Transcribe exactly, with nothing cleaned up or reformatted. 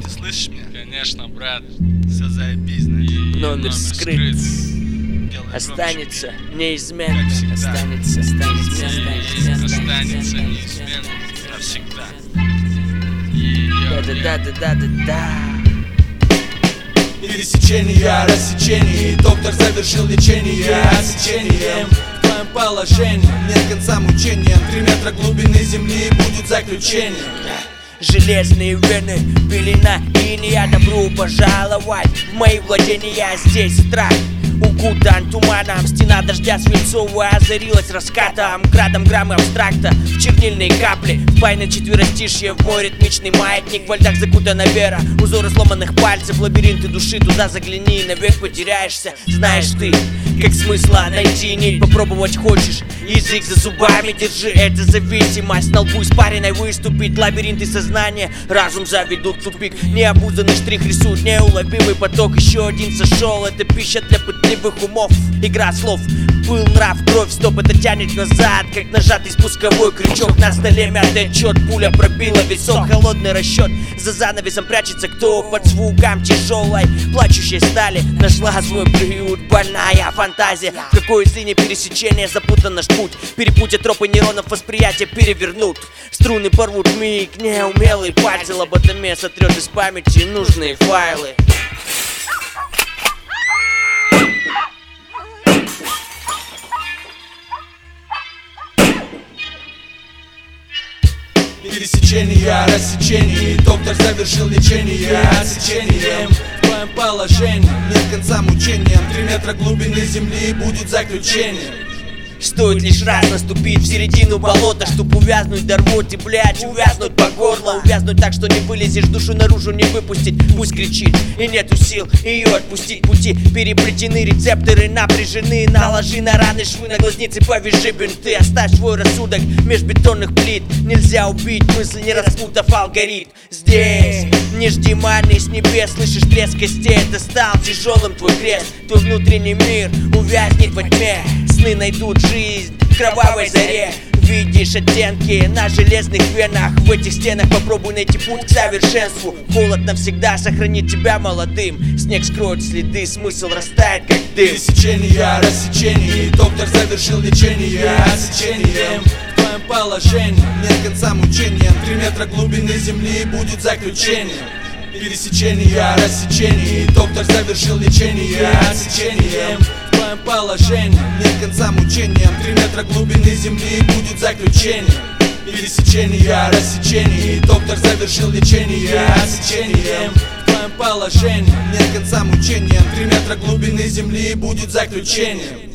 Слышишь меня? Конечно, брат. Все заебись, значит. Номер скрыт. Делай Останется громче. неизменно. Как всегда. Останется, останется, останется, Останется неизменно. Навсегда. Да-да-да-да-да-да. Пересечение, рассечение, доктор завершил лечение отсечением в твоем положении. Нет конца мучениям, три метра глубины земли будет заключение. Железные вены, пелена инея. Добро пожаловать в мои владения. Здесь страх укутан туманом. Стена дождя свинцовая озарилась раскатом. Градом граммы абстракта в чернильные капли. Впай на четверостишье, в мой ритмичный маятник. Во льдах закутана вера, узоры сломанных пальцев. Лабиринты души, туда загляни, навек потеряешься. Знаешь ты, как смысла найти нить. Попробовать хочешь, язык за зубами держи. Это зависимость, на лбу испаренной выступить. Лабиринты сознания, разум заведут в тупик. Необузданный штрих рисует неуловимый поток. Еще один сошел, это пища для пытливых умов. Игра слов, пыл, нрав, кровь, стоп, это тянет назад. Как нажатый спусковой крючок на столе мятый отчет. Пуля пробила висок, холодный расчет. За занавесом прячется кто под звуком тяжелой плачущей стали. Нашла свой приют, больная фантазия. В какой из линий пересечения запутан наш путь. Перепутья тропы нейронов восприятия перевернут. Струны порвут миг, неумелые пальцы. Лоботомия сотрет из памяти нужные файлы. Пересечение, рассечение, доктор завершил лечение отсечением в твоем положении. Нет конца мучениям, три метра глубины земли будет заключение. Стоит лишь раз наступить в середину болота, чтоб увязнуть до рвоте, блять, увязнуть по горло. Увязнуть так, что не вылезешь, душу наружу не выпустить. Пусть кричит, и нету сил ее отпустить. Пути переплетены, рецепторы напряжены. Наложи на раны швы, на глазницы повяжи бинты. Оставь свой рассудок меж бетонных плит. Нельзя убить мысли, не распутав алгоритм. Здесь не жди маны с небес, слышишь треск костей. Это стал тяжелым твой крест. Твой внутренний мир увязнет во тьме. Сны найдут жизнь в кровавой заре. Видишь оттенки на железных венах. В этих стенах попробуй найти путь к совершенству. Холод навсегда сохранит тебя молодым. Снег скроет следы, смысл растает как дым. Пересечение, рассечение, доктор завершил лечение отсечением в твоем положении. Нет конца мучениям, три метра глубины земли будет заключение. Пересечение, рассечение, доктор завершил лечение отсечением в твоем положении. Нет конца мучениям, три метра глубины земли будет заключение. Пересечение, рассечение, доктор завершил лечение отсечением в твоем положении. Нет конца мучениям, три метра глубины земли будет заключение.